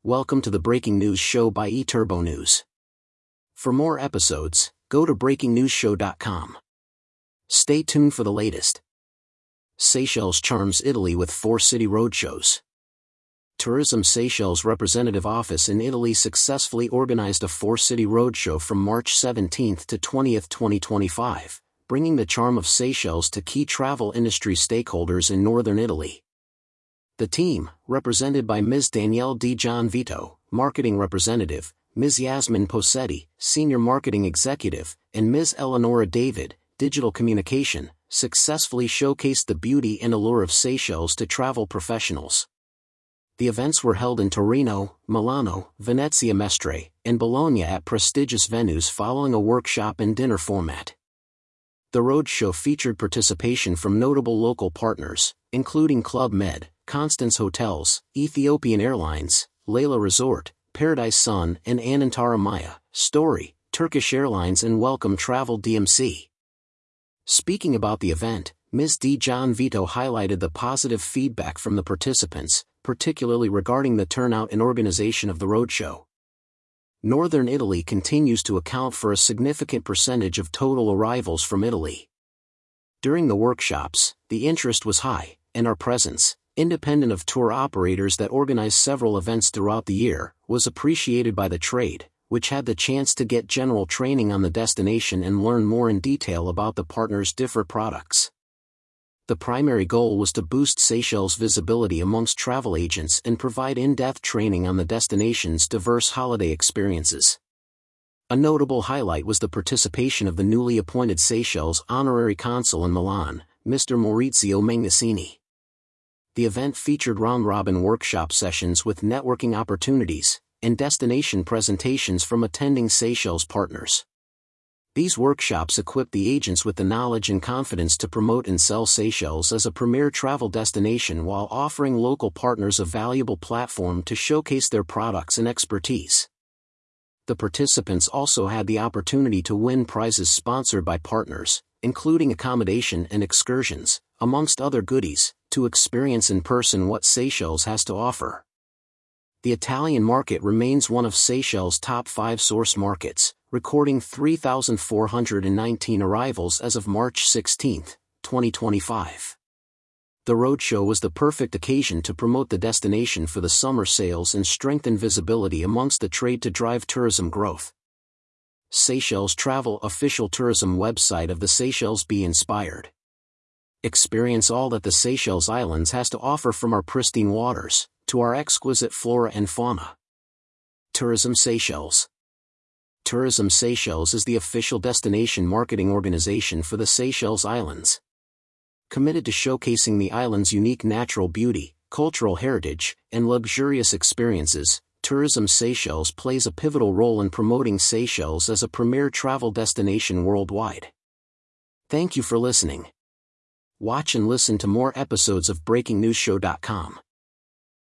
Welcome to the Breaking News Show by eTurbo News. For more episodes, go to breakingnewsshow.com. Stay tuned for the latest. Seychelles charms Italy with 4 city roadshows. Tourism Seychelles Representative Office in Italy successfully organized a 4-city roadshow from March 17 to 20, 2025, bringing the charm of Seychelles to key travel industry stakeholders in northern Italy. The team, represented by Ms. Danielle Di Gianvito, Marketing Representative, Ms. Yasmin Posetti, Senior Marketing Executive, and Ms. Eleonora David, Digital Communication, successfully showcased the beauty and allure of Seychelles to travel professionals. The events were held in Torino, Milano, Venezia Mestre, and Bologna at prestigious venues following a workshop and dinner format. The roadshow featured participation from notable local partners, including Club Med, Constance Hotels, Ethiopian Airlines, Layla Resort, Paradise Sun and Anantara Maya, Story, Turkish Airlines and Welcome Travel DMC. Speaking about the event, Ms. Di Gianvito highlighted the positive feedback from the participants, particularly regarding the turnout and organization of the roadshow. Northern Italy continues to account for a significant percentage of total arrivals from Italy. During the workshops, the interest was high, and our presence, independent of tour operators that organize several events throughout the year, was appreciated by the trade, which had the chance to get general training on the destination and learn more in detail about the partners' different products. The primary goal was to boost Seychelles' visibility amongst travel agents and provide in-depth training on the destination's diverse holiday experiences. A notable highlight was the participation of the newly appointed Seychelles Honorary Consul in Milan, Mr. Maurizio Magnassini. The event featured round-robin workshop sessions with networking opportunities and destination presentations from attending Seychelles partners. These workshops equipped the agents with the knowledge and confidence to promote and sell Seychelles as a premier travel destination while offering local partners a valuable platform to showcase their products and expertise. The participants also had the opportunity to win prizes sponsored by partners, including accommodation and excursions, amongst other goodies, to experience in person what Seychelles has to offer. The Italian market remains one of Seychelles' top 5 source markets, recording 3,419 arrivals as of March 16, 2025. The roadshow was the perfect occasion to promote the destination for the summer sales and strengthen visibility amongst the trade to drive tourism growth. Seychelles Travel official tourism website of the Seychelles Be Inspired. Experience all that the Seychelles Islands has to offer, from our pristine waters to our exquisite flora and fauna. Tourism Seychelles. Tourism Seychelles is the official destination marketing organization for the Seychelles Islands. Committed to showcasing the island's unique natural beauty, cultural heritage, and luxurious experiences, Tourism Seychelles plays a pivotal role in promoting Seychelles as a premier travel destination worldwide. Thank you for listening. Watch and listen to more episodes of BreakingNewsShow.com.